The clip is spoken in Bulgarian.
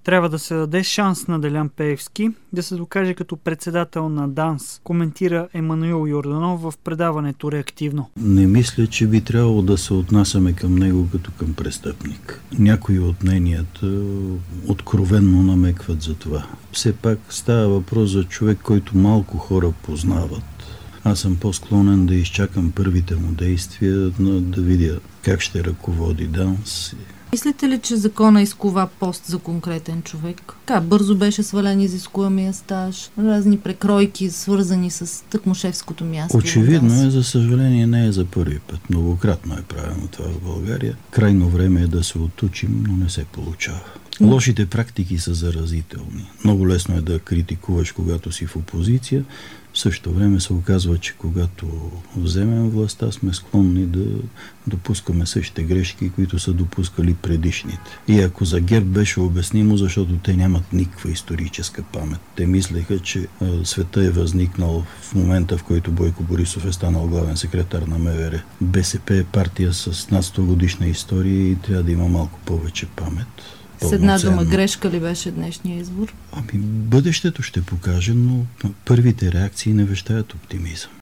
Трябва да се даде шанс на Делян Пеевски да се докаже като председател на ДАНС, коментира Емануил Йорданов в предаването Реактивно. Не мисля, че би трябвало да се отнасяме към него като към престъпник. Някои от мненията откровенно намекват за това. Все пак става въпрос за човек, който малко хора познават. Аз съм по-склонен да изчакам първите му действия, да видя как ще ръководи ДАНС. Мислите ли, че закона изкова пост за конкретен човек? Бързо беше свален изискуемия стаж, разни прекройки, свързани с тъкмо шефското място. Очевидно е, за съжаление, не е за първи път. Многократно е правено това в България. Крайно време е да се отучим, но не се получава. Лошите практики са заразителни. Много лесно е да критикуваш, когато си в опозиция. В същото време се оказва, че когато вземем властта, сме склонни да допускаме същите грешки, които са допускали предишните. И ако за ГЕРБ беше обяснимо, защото те нямат никаква историческа памет. Те мислеха, че света е възникнал в момента, в който Бойко Борисов е станал главен секретар на МВР. БСП е партия с над 100 годишна история и трябва да има малко повече памет. С една дума, грешка ли беше днешния избор? Бъдещето ще покаже, но първите реакции не вещаят оптимизъм.